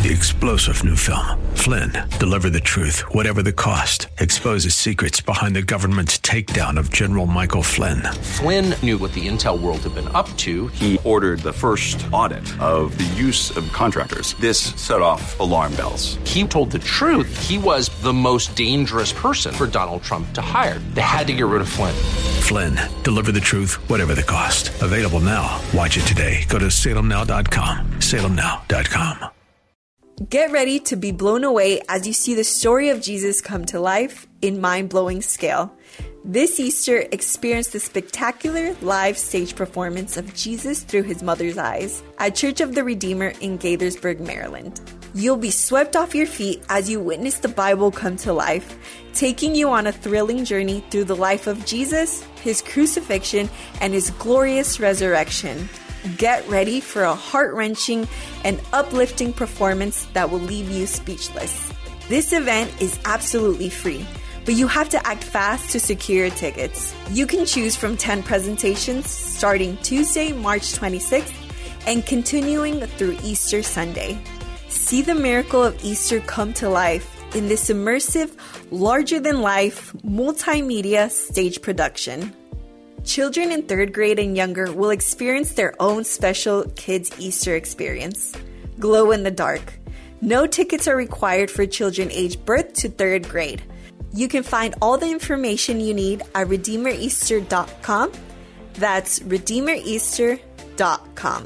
The explosive new film, Flynn, deliver the truth, whatever the cost, exposes secrets behind the government's takedown of General Michael Flynn. Flynn knew what the intel world had been up to. He ordered the first audit of the use of contractors. This set off alarm bells. He told the truth. He was the most dangerous person for Donald Trump to hire. They had to get rid of Flynn. Flynn, deliver the truth, whatever the cost. Available now. Watch it today. Go to salemnow.com. salemnow.com. Get ready to be blown away as you see the story of Jesus come to life in mind-blowing scale. This Easter, experience the spectacular live stage performance of Jesus through his mother's eyes at Church of the Redeemer in Gaithersburg, Maryland. You'll be swept off your feet as you witness the Bible come to life, taking you on a thrilling journey through the life of Jesus, his crucifixion, and his glorious resurrection. Get ready for a heart-wrenching and uplifting performance that will leave you speechless. This event is absolutely free, but you have to act fast to secure your tickets. You can choose from 10 presentations starting Tuesday, March 26th and continuing through Easter Sunday. See the miracle of Easter come to life in this immersive, larger-than-life, multimedia stage production. Children in 3rd grade and younger will experience their own special Kids Easter experience. Glow in the dark. No tickets are required for children aged birth to 3rd grade. You can find all the information you need at RedeemerEaster.com. That's RedeemerEaster.com.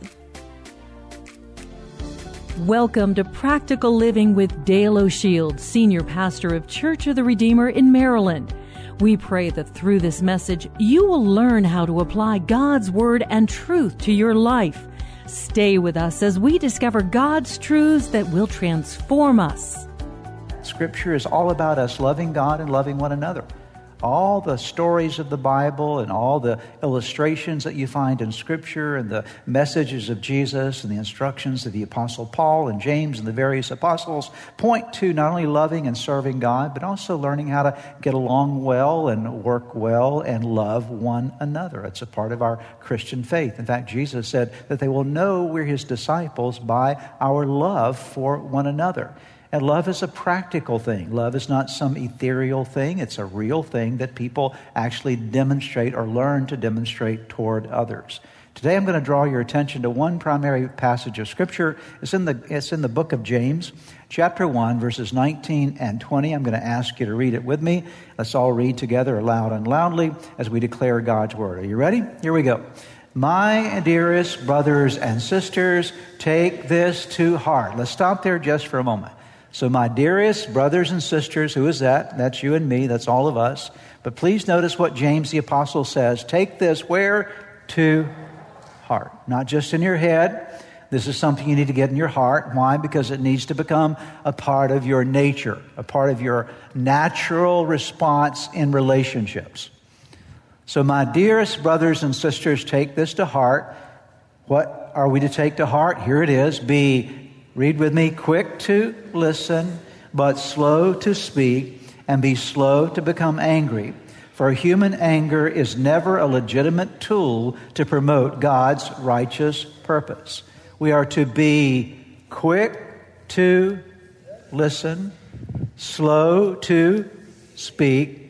Welcome to Practical Living with Dale O'Shield, Senior Pastor of Church of the Redeemer in Maryland. We pray that through this message, you will learn how to apply God's Word and truth to your life. Stay with us as we discover God's truths that will transform us. Scripture is all about us loving God and loving one another. All the stories of the Bible and all the illustrations that you find in Scripture and the messages of Jesus and the instructions of the Apostle Paul and James and the various apostles point to not only loving and serving God, but also learning how to get along well and work well and love one another. It's a part of our Christian faith. In fact, Jesus said that they will know we're his disciples by our love for one another. And love is a practical thing. Love is not some ethereal thing. It's a real thing that people actually demonstrate or learn to demonstrate toward others. Today I'm going to draw your attention to one primary passage of Scripture. It's in the book of James, chapter 1, verses 19 and 20. I'm going to ask you to read it with me. Let's all read together aloud and loudly as we declare God's Word. Are you ready? Here we go. My dearest brothers and sisters, take this to heart. Let's stop there just for a moment. So my dearest brothers and sisters, who is that? That's you and me. That's all of us. But please notice what James the Apostle says. Take this where? To heart. Not just in your head. This is something you need to get in your heart. Why? Because it needs to become a part of your nature, a part of your natural response in relationships. So my dearest brothers and sisters, take this to heart. What are we to take to heart? Here it is. Read with me, quick to listen, but slow to speak, and be slow to become angry. For human anger is never a legitimate tool to promote God's righteous purpose. We are to be quick to listen, slow to speak,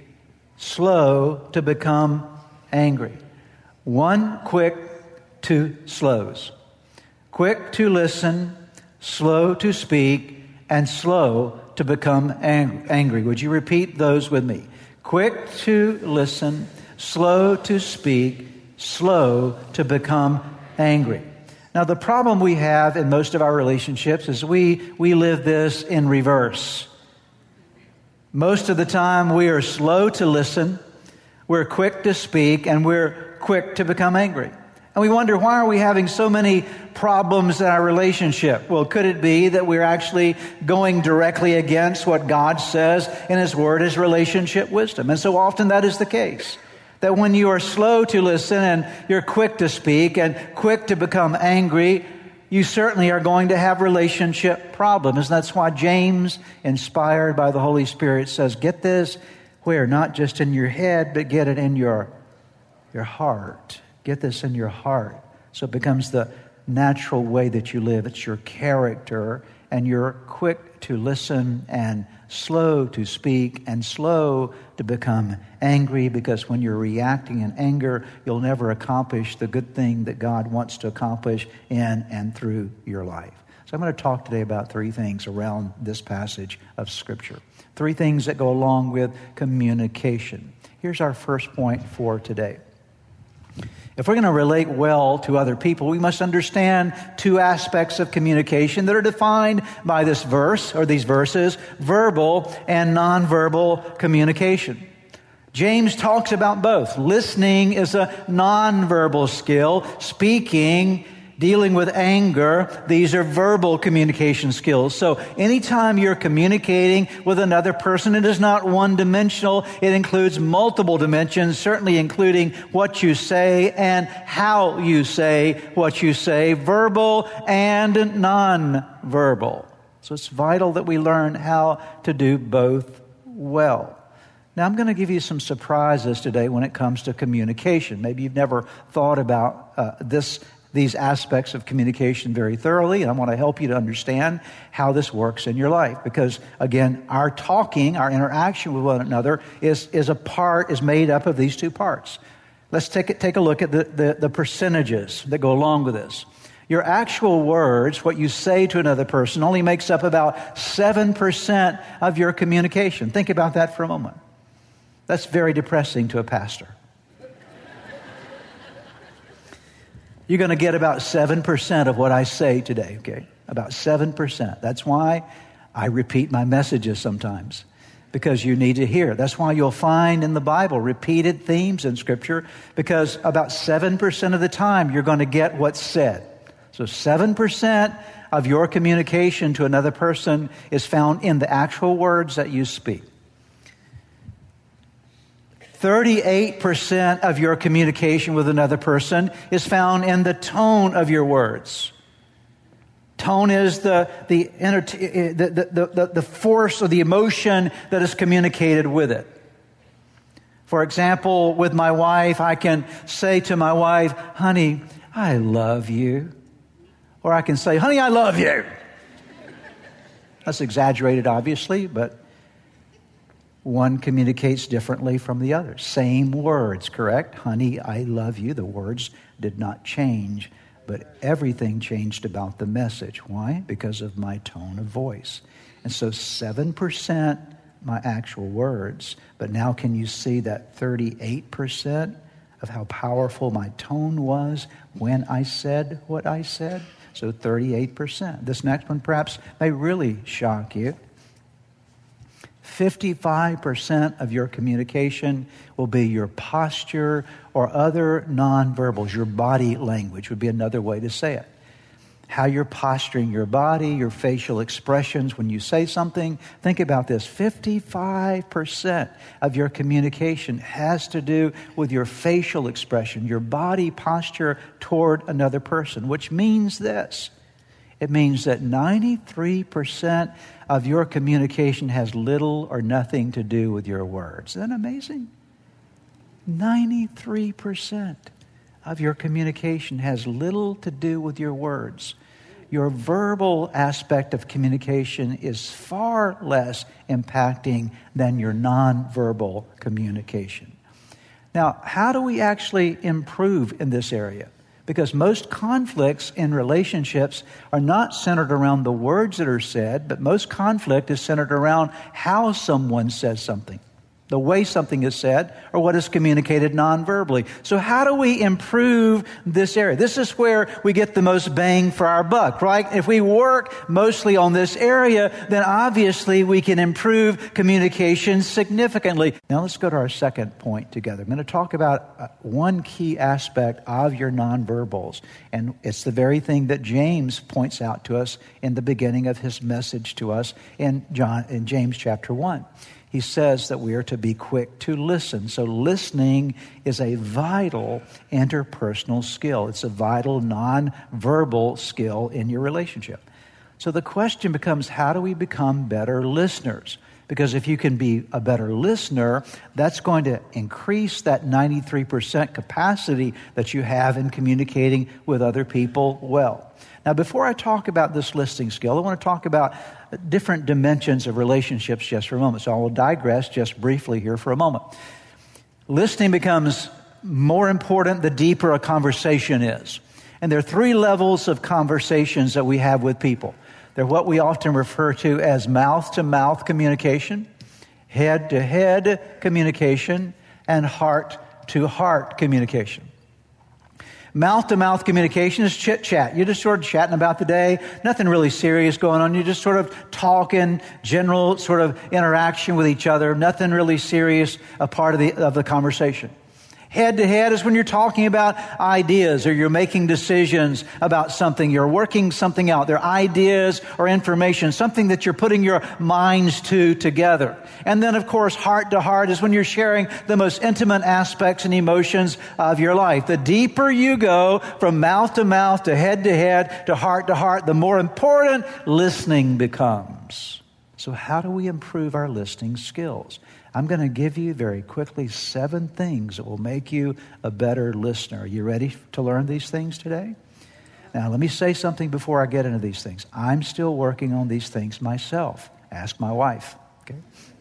slow to become angry. 1 quick, 2 slows. Quick to listen, slow to speak, and slow to become angry. Would you repeat those with me? Quick to listen, slow to speak, slow to become angry. Now, the problem we have in most of our relationships is we live this in reverse. Most of the time, we are slow to listen, we're quick to speak, and we're quick to become angry. And we wonder, why are we having so many problems in our relationship? Well, could it be that we're actually going directly against what God says in His Word, His relationship wisdom? And so often that is the case. That when you are slow to listen and you're quick to speak and quick to become angry, you certainly are going to have relationship problems. And that's why James, inspired by the Holy Spirit, says, get this where? Not just in your head, but get it in your heart. Get this in your heart so it becomes the natural way that you live. It's your character and you're quick to listen and slow to speak and slow to become angry, because when you're reacting in anger, you'll never accomplish the good thing that God wants to accomplish in and through your life. So I'm going to talk today about 3 things around this passage of Scripture. 3 things that go along with communication. Here's our first point for today. If we're going to relate well to other people, we must understand 2 aspects of communication that are defined by this verse, or these verses: verbal and nonverbal communication. James talks about both. Listening is a nonverbal skill. Speaking, dealing with anger, these are verbal communication skills. So anytime you're communicating with another person, it is not one-dimensional. It includes multiple dimensions, certainly including what you say and how you say what you say, verbal and non-verbal. So it's vital that we learn how to do both well. Now, I'm going to give you some surprises today when it comes to communication. Maybe you've never thought about these aspects of communication very thoroughly, and I want to help you to understand how this works in your life. Because, again, our talking, our interaction with one another is made up of these 2 parts. Let's take a look at the percentages that go along with this. Your actual words, what you say to another person, only makes up about 7% of your communication. Think about that for a moment. That's very depressing to a pastor. You're going to get about 7% of what I say today, okay? About 7%. That's why I repeat my messages sometimes, because you need to hear. That's why you'll find in the Bible repeated themes in Scripture, because about 7% of the time you're going to get what's said. So 7% of your communication to another person is found in the actual words that you speak. 38% of your communication with another person is found in the tone of your words. Tone is the force or the emotion that is communicated with it. For example, with my wife, I can say to my wife, "Honey, I love you." Or I can say, "Honey, I love you." That's exaggerated, obviously, but one communicates differently from the other. Same words, correct? "Honey, I love you." The words did not change, but everything changed about the message. Why? Because of my tone of voice. And so 7% my actual words, but now can you see that 38% of how powerful my tone was when I said what I said? So 38%. This next one perhaps may really shock you. 55% of your communication will be your posture or other nonverbals. Your body language would be another way to say it. How you're posturing your body, your facial expressions when you say something. Think about this. 55% of your communication has to do with your facial expression, your body posture toward another person, which means this. It means that 93% of your communication has little or nothing to do with your words. Isn't that amazing? 93% of your communication has little to do with your words. Your verbal aspect of communication is far less impacting than your nonverbal communication. Now, how do we actually improve in this area? Because most conflicts in relationships are not centered around the words that are said, but most conflict is centered around how someone says something, the way something is said, or what is communicated non-verbally. So how do we improve this area? This is where we get the most bang for our buck, right? If we work mostly on this area, then obviously we can improve communication significantly. Now let's go to our second point together. I'm going to talk about one key aspect of your nonverbals, and it's the very thing that James points out to us in the beginning of his message to us in James chapter 1. He says that we are to be quick to listen. So listening is a vital interpersonal skill. It's a vital non-verbal skill in your relationship. So the question becomes, how do we become better listeners? Because if you can be a better listener, that's going to increase that 93% capacity that you have in communicating with other people well. Now, before I talk about this listening skill, I want to talk about different dimensions of relationships just for a moment. So I will digress just briefly here for a moment. Listening becomes more important the deeper a conversation is. And there are 3 levels of conversations that we have with people. They're what we often refer to as mouth-to-mouth communication, head-to-head communication, and heart-to-heart communication. Mouth-to-mouth communication is chit-chat. You're just sort of chatting about the day, nothing really serious going on. You're just sort of talking, general sort of interaction with each other, nothing really serious a part of the conversation. Head-to-head is when you're talking about ideas or you're making decisions about something. You're working something out. They're ideas or information, something that you're putting your minds to together. And then, of course, heart-to-heart is when you're sharing the most intimate aspects and emotions of your life. The deeper you go from mouth-to-mouth to head-to-head to heart-to-heart, the more important listening becomes. So how do we improve our listening skills? I'm going to give you very quickly 7 things that will make you a better listener. Are you ready to learn these things today? Now, let me say something before I get into these things. I'm still working on these things myself. Ask my wife. Okay?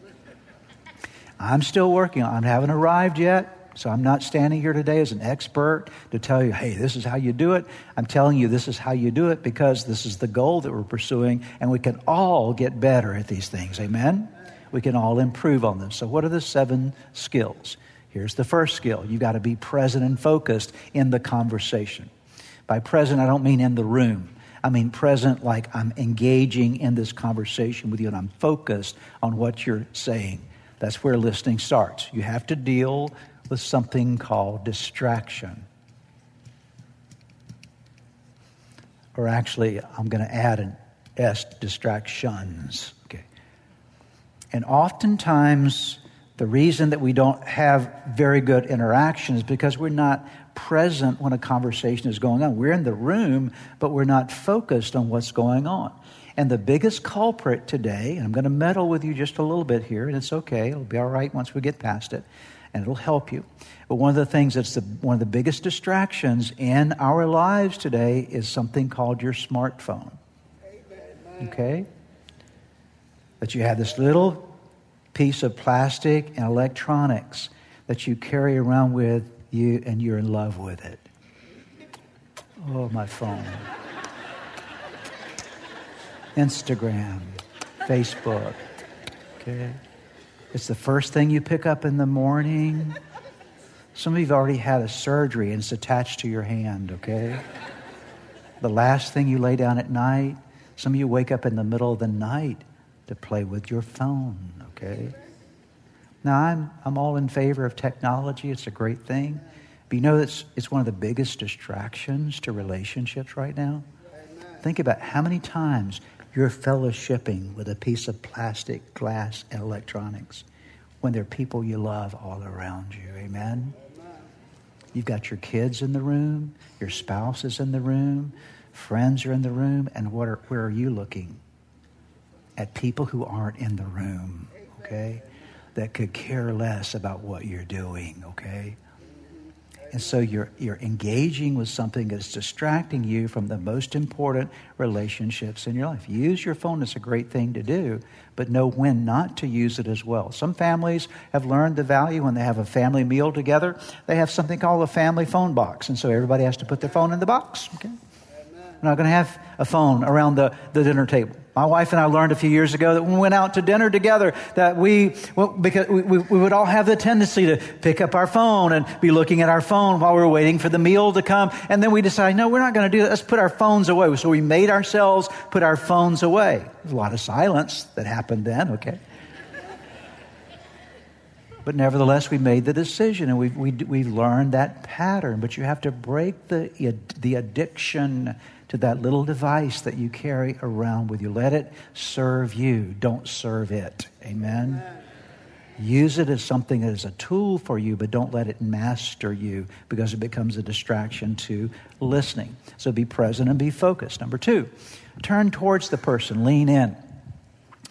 I'm still working on it. I haven't arrived yet, so I'm not standing here today as an expert to tell you, hey, this is how you do it. I'm telling you this is how you do it because this is the goal that we're pursuing, and we can all get better at these things. Amen? We can all improve on them. So what are the 7 skills? Here's the first skill. You got to be present and focused in the conversation. By present, I don't mean in the room. I mean present like I'm engaging in this conversation with you and I'm focused on what you're saying. That's where listening starts. You have to deal with something called distraction. Or actually, I'm going to add an S, distractions. Okay. And oftentimes, the reason that we don't have very good interaction is because we're not present when a conversation is going on. We're in the room, but we're not focused on what's going on. And the biggest culprit today, and I'm going to meddle with you just a little bit here, and it's okay. It'll be all right once we get past it, and it'll help you. But one of the things that's one of the biggest distractions in our lives today is something called your smartphone. Okay? That you have this little piece of plastic and electronics that you carry around with you and you're in love with it. Oh, my phone. Instagram, Facebook. Okay? It's the first thing you pick up in the morning. Some of you have already had a surgery and it's attached to your hand, okay? The last thing you lay down at night. Some of you wake up in the middle of the night to play with your phone, okay? Now, I'm all in favor of technology. It's a great thing. But you know it's one of the biggest distractions to relationships right now? Amen. Think about how many times you're fellowshipping with a piece of plastic, glass, and electronics when there are people you love all around you. Amen? You've got your kids in the room, your spouse is in the room, friends are in the room, and where are you looking? At people who aren't in the room, okay? That could care less about what you're doing, okay? And so you're engaging with something that's distracting you from the most important relationships in your life. Use your phone. It's a great thing to do, but know when not to use it as well. Some families have learned the value when they have a family meal together. They have something called a family phone box, and so everybody has to put their phone in the box, okay? We're not going to have a phone around the dinner table. My wife and I learned a few years ago that when we went out to dinner together, that because we would all have the tendency to pick up our phone and be looking at our phone while we were waiting for the meal to come. And then we decided, no, we're not going to do that. Let's put our phones away. So we made ourselves put our phones away. There's a lot of silence that happened then, okay? But nevertheless, we made the decision, and we've learned that pattern. But you have to break the addiction to that little device that you carry around with you. Let it serve you. Don't serve it. Amen? Use it as something that is a tool for you, but don't let it master you because it becomes a distraction to listening. So be present and be focused. Number 2, turn towards the person. Lean in.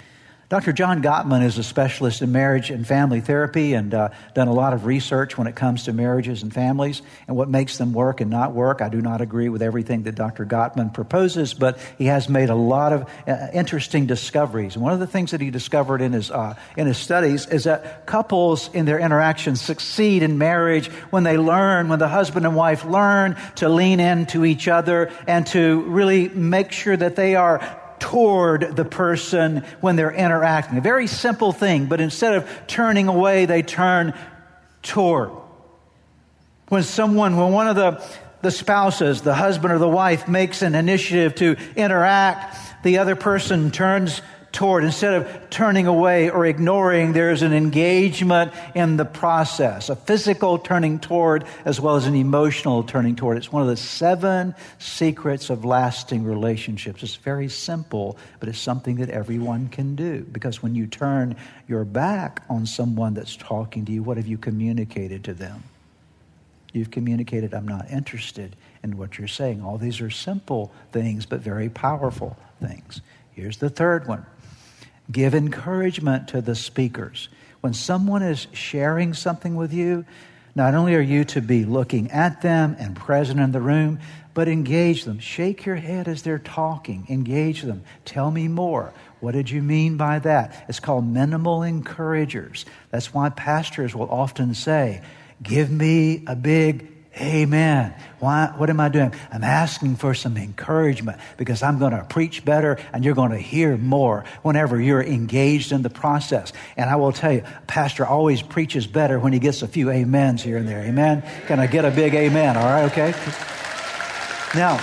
Dr. John Gottman is a specialist in marriage and family therapy and done a lot of research when it comes to marriages and families and what makes them work and not work. I do not agree with everything that Dr. Gottman proposes, but he has made a lot of interesting discoveries. And one of the things that he discovered in his studies is that couples in their interactions succeed in marriage when the husband and wife learn to lean into each other and to really make sure that they are toward the person when they're interacting. A very simple thing, but instead of turning away, they turn toward. When one of the spouses, the husband or the wife, makes an initiative to interact, the other person turns toward. Instead of turning away or ignoring, there's an engagement in the process, a physical turning toward as well as an emotional turning toward. It's one of the 7 secrets of lasting relationships. It's very simple, but it's something that everyone can do. Because when you turn your back on someone that's talking to you, what have you communicated to them? You've communicated, I'm not interested in what you're saying. All these are simple things, but very powerful things. Here's the third one. Give encouragement to the speakers. When someone is sharing something with you, not only are you to be looking at them and present in the room, but engage them. Shake your head as they're talking. Engage them. Tell me more. What did you mean by that? It's called minimal encouragers. That's why pastors will often say, give me a big amen. Why? What am I doing? I'm asking for some encouragement because I'm going to preach better and you're going to hear more whenever you're engaged in the process. And I will tell you, pastor always preaches better when he gets a few amens here and there. Amen? Can I get a big amen? All right, okay? Now,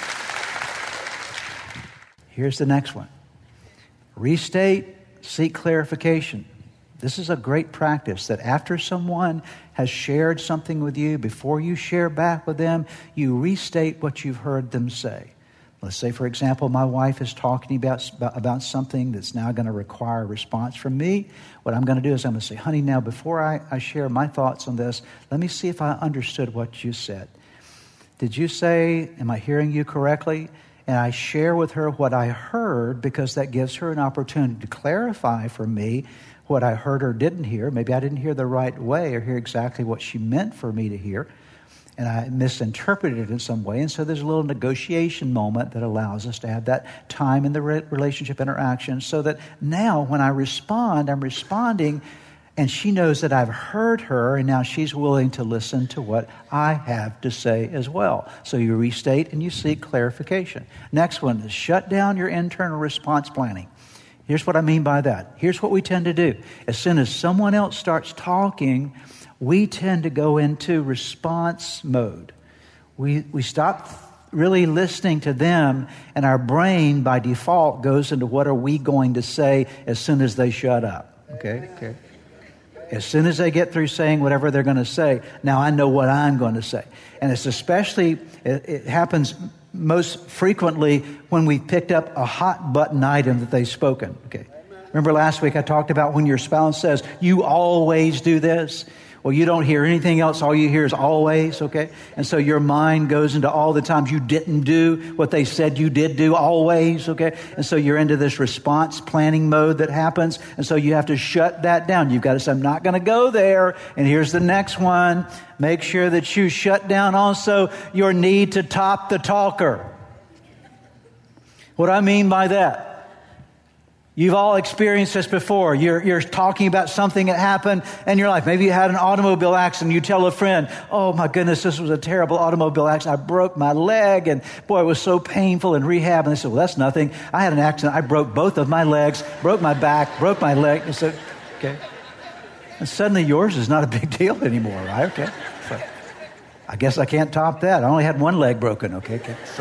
here's the next one. Restate, seek clarification. This is a great practice that after someone has shared something with you, before you share back with them, you restate what you've heard them say. Let's say, for example, my wife is talking about something that's now going to require a response from me. What I'm going to do is I'm going to say, honey, now before I share my thoughts on this, let me see if I understood what you said. Did you say, am I hearing you correctly? And I share with her what I heard because that gives her an opportunity to clarify for me what I heard or didn't hear. Maybe I didn't hear the right way or hear exactly what she meant for me to hear. And I misinterpreted it in some way. And so there's a little negotiation moment that allows us to have that time in the relationship interaction so that now when I respond, I'm responding and she knows that I've heard her and now she's willing to listen to what I have to say as well. So you restate and you seek clarification. Next one is shut down your internal response planning. Here's what I mean by that. Here's what we tend to do. As soon as someone else starts talking, we tend to go into response mode. We stop really listening to them, and our brain by default goes into what are we going to say as soon as they shut up. Okay. As soon as they get through saying whatever they're going to say, now I know what I'm going to say. And it's especially, it happens most frequently when we picked up a hot button item that they've spoken. Okay. Remember last week I talked about when your spouse says, you always do this. Well, you don't hear anything else. All you hear is always, okay? And so your mind goes into all the times you didn't do what they said you did do always, okay? And so you're into this response planning mode that happens. And so you have to shut that down. You've got to say, I'm not going to go there. And here's the next one. Make sure that you shut down also your need to top the talker. What do I mean by that? You've all experienced this before. You're talking about something that happened in your life. Maybe you had an automobile accident. You tell a friend, oh my goodness, this was a terrible automobile accident. I broke my leg and boy, it was so painful in rehab. And they said, well, that's nothing. I had an accident. I broke both of my legs, broke my back, broke my leg. And so, okay. And suddenly yours is not a big deal anymore, right? Okay. So, I guess I can't top that. I only had one leg broken. Okay.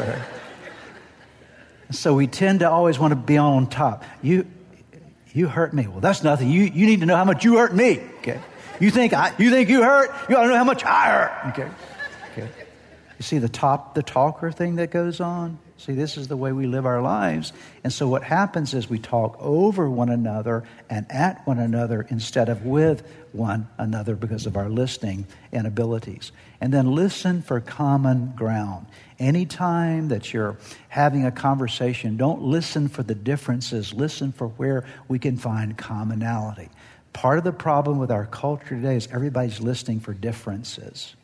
So we tend to always want to be on top. You hurt me. Well, that's nothing. You need to know how much you hurt me. Okay. You think you hurt? You ought to know how much I hurt. Okay. You see the talker thing that goes on? See, this is the way we live our lives. And so what happens is we talk over one another and at one another instead of with one another because of our listening inabilities. And then listen for common ground. Anytime that you're having a conversation, don't listen for the differences. Listen for where we can find commonality. Part of the problem with our culture today is everybody's listening for differences.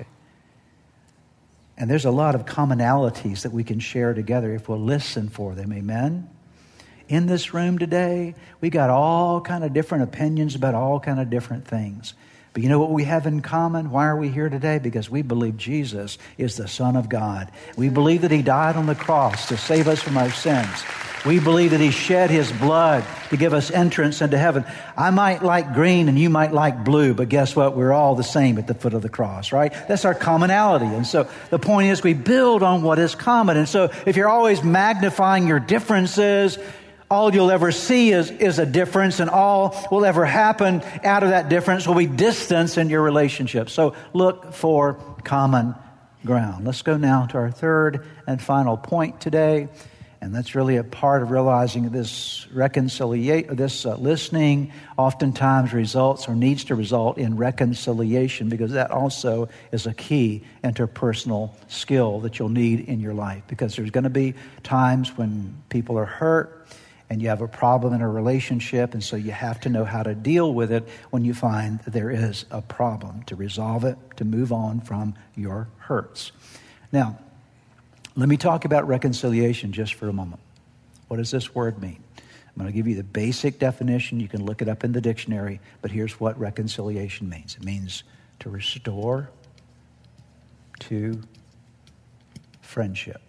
And there's a lot of commonalities that we can share together if we'll listen for them. Amen? In this room today, we got all kind of different opinions about all kind of different things. But you know what we have in common? Why are we here today? Because we believe Jesus is the Son of God. We believe that He died on the cross to save us from our sins. We believe that He shed His blood to give us entrance into heaven. I might like green and you might like blue, but guess what? We're all the same at the foot of the cross, right? That's our commonality. And so the point is we build on what is common. And so if you're always magnifying your differences, all you'll ever see is a difference, and all will ever happen out of that difference will be distance in your relationship. So look for common ground. Let's go now to our third and final point today. And that's really a part of realizing this listening oftentimes results or needs to result in reconciliation, because that also is a key interpersonal skill that you'll need in your life. Because there's going to be times when people are hurt and you have a problem in a relationship, and so you have to know how to deal with it when you find that there is a problem, to resolve it, to move on from your hurts. Now, let me talk about reconciliation just for a moment. What does this word mean? I'm going to give you the basic definition. You can look it up in the dictionary, but here's what reconciliation means. It means to restore to friendship,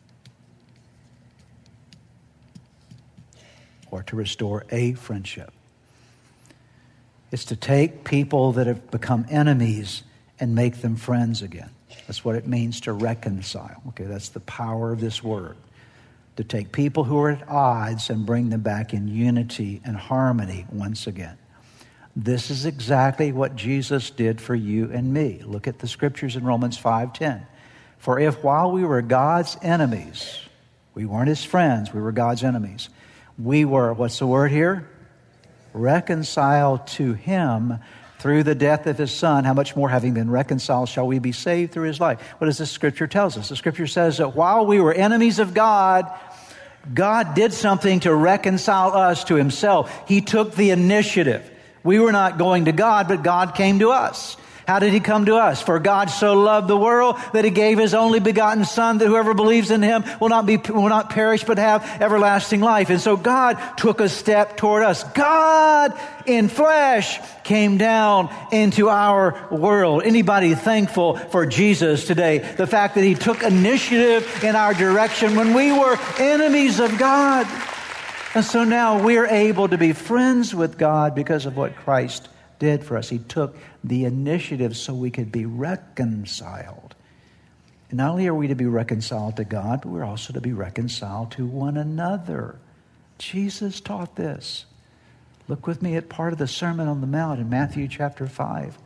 or to restore a friendship. It's to take people that have become enemies and make them friends again. That's what it means to reconcile. Okay, that's the power of this word. To take people who are at odds and bring them back in unity and harmony once again. This is exactly what Jesus did for you and me. Look at the scriptures in Romans 5:10. For if while we were God's enemies, we weren't His friends, we were God's enemies, we were, what's the word here? Reconciled to Him through the death of His Son, how much more, having been reconciled, shall we be saved through His life? What does the scripture tell us? The scripture says that while we were enemies of God, God did something to reconcile us to Himself. He took the initiative. We were not going to God, but God came to us. How did He come to us? For God so loved the world that He gave His only begotten Son, that whoever believes in Him will not perish but have everlasting life. And so God took a step toward us. God in flesh came down into our world. Anybody thankful for Jesus today? The fact that He took initiative in our direction when we were enemies of God. And so now we're able to be friends with God because of what Christ did for us. He took the initiative so we could be reconciled. And not only are we to be reconciled to God, but we're also to be reconciled to one another. Jesus taught this. Look with me at part of the Sermon on the Mount in Matthew chapter 5,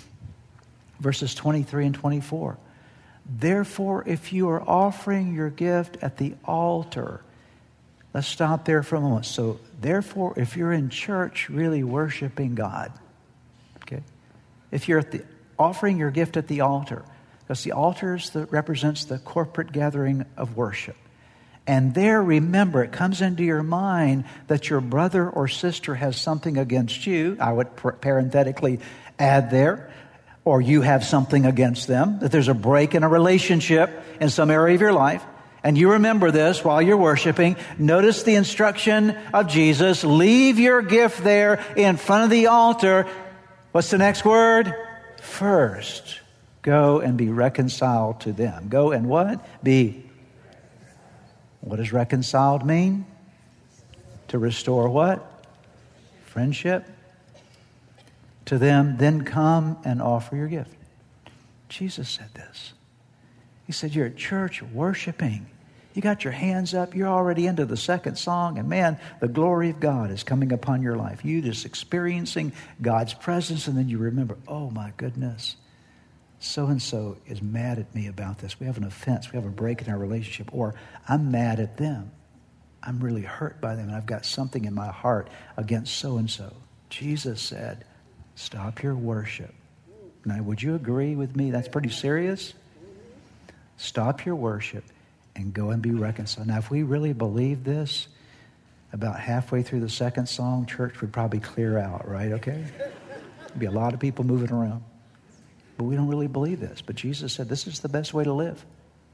verses 23 and 24. Therefore, if you are offering your gift at the altar, let's stop there for a moment. So, therefore, if you're in church really worshiping God, okay, if you're offering your gift at the altar, because the altar represents the corporate gathering of worship. And there, remember, it comes into your mind that your brother or sister has something against you. I would parenthetically add there, or you have something against them, that there's a break in a relationship in some area of your life. And you remember this while you're worshiping. Notice the instruction of Jesus. Leave your gift there in front of the altar. What's the next word? First, go and be reconciled to them. Go and what? Be. What does reconciled mean? To restore what? Friendship to them. Then come and offer your gift. Jesus said this. He said, you're at church worshiping. You got your hands up. You're already into the second song. And man, the glory of God is coming upon your life. You just experiencing God's presence. And then you remember, oh my goodness, so-and-so is mad at me about this. We have an offense. We have a break in our relationship. Or I'm mad at them. I'm really hurt by them, and I've got something in my heart against so-and-so. Jesus said, stop your worship. Now, would you agree with me? That's pretty serious. Stop your worship and go and be reconciled. Now, if we really believe this, about halfway through the second song, church would probably clear out, right? Okay? There'd be a lot of people moving around. But we don't really believe this. But Jesus said this is the best way to live.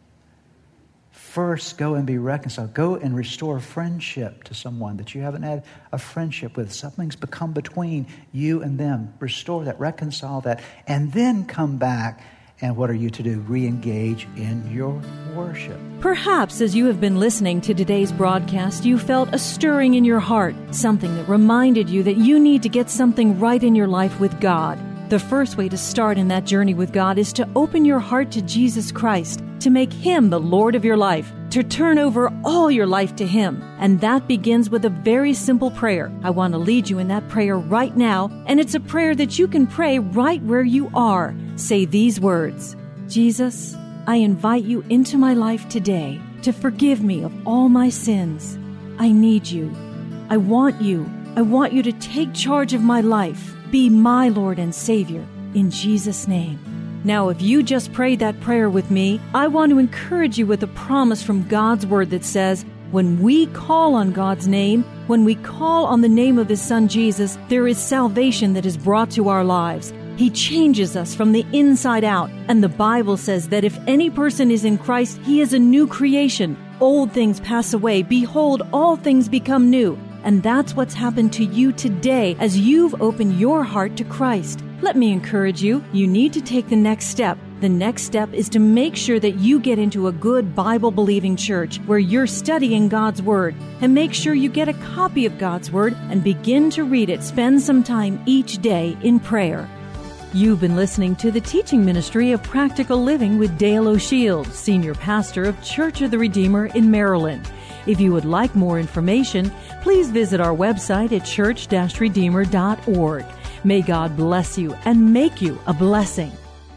First, go and be reconciled. Go and restore friendship to someone that you haven't had a friendship with. Something's become between you and them. Restore that, reconcile that, and then come back. And what are you to do? Re-engage in your worship. Perhaps as you have been listening to today's broadcast, you felt a stirring in your heart, something that reminded you that you need to get something right in your life with God. The first way to start in that journey with God is to open your heart to Jesus Christ, to make Him the Lord of your life, to turn over all your life to Him. And that begins with a very simple prayer. I want to lead you in that prayer right now, and it's a prayer that you can pray right where you are. Say these words: Jesus, I invite you into my life today to forgive me of all my sins. I need you. I want you. I want you to take charge of my life. Be my Lord and Savior, in Jesus' name. Now, if you just prayed that prayer with me, I want to encourage you with a promise from God's Word that says, when we call on God's name, when we call on the name of His Son Jesus, there is salvation that is brought to our lives. He changes us from the inside out. And the Bible says that if any person is in Christ, he is a new creation. Old things pass away. Behold, all things become new. And that's what's happened to you today as you've opened your heart to Christ. Let me encourage you. You need to take the next step. The next step is to make sure that you get into a good Bible-believing church where you're studying God's Word. And make sure you get a copy of God's Word and begin to read it. Spend some time each day in prayer. You've been listening to the teaching ministry of Practical Living with Dale O'Shields, Senior Pastor of Church of the Redeemer in Maryland. If you would like more information, please visit our website at church-redeemer.org. May God bless you and make you a blessing.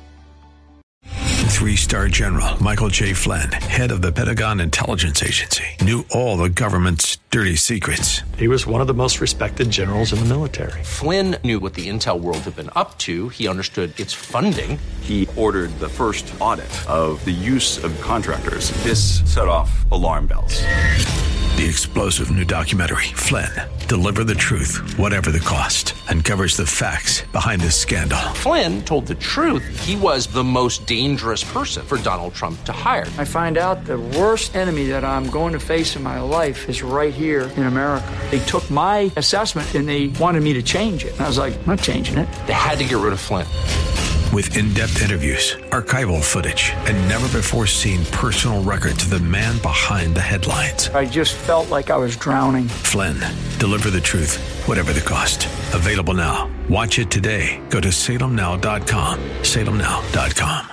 3-star General Michael J. Flynn, head of the Pentagon Intelligence Agency, knew all the government's dirty secrets. He was one of the most respected generals in the military. Flynn knew what the intel world had been up to. He understood its funding. He ordered the first audit of the use of contractors. This set off alarm bells. The explosive new documentary, Flynn, Deliver the Truth, Whatever the Cost, uncovers the facts behind this scandal. Flynn told the truth. He was the most dangerous person for Donald Trump to hire. I find out the worst enemy that I'm going to face in my life is right here in America. They took my assessment and they wanted me to change it. And I was like, I'm not changing it. They had to get rid of Flynn. With in-depth interviews, archival footage, and never-before-seen personal records of the man behind the headlines. I just felt like I was drowning. Flynn, Deliver the Truth, Whatever the Cost. Available now. Watch it today. Go to salemnow.com. salemnow.com.